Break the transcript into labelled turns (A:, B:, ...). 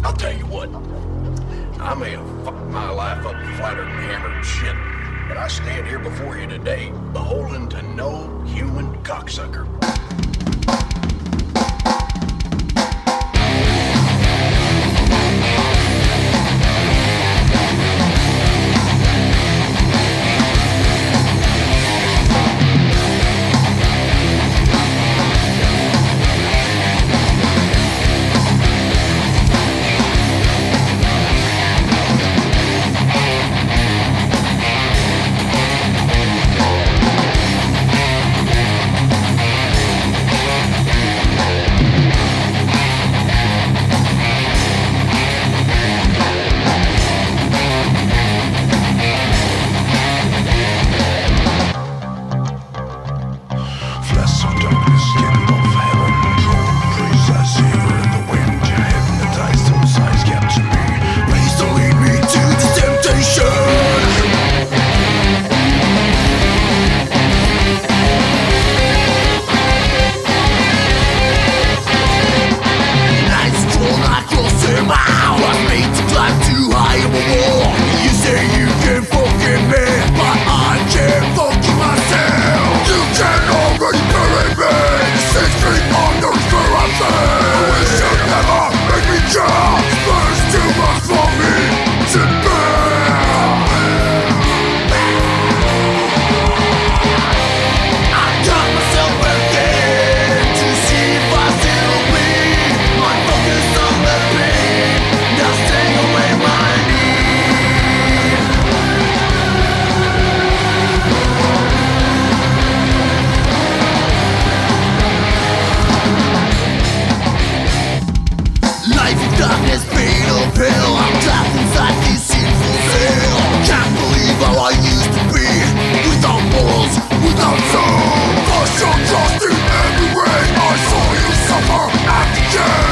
A: I'll tell you what. I may have fucked my life up flatter than hammered shit, but I stand here before you today beholden to no human cocksucker.
B: Darkness, fatal pill. I'm trapped inside these sinful cell. Can't believe how I used to be, without morals, without soul. For sure, trust in every way. I saw you suffer at the end.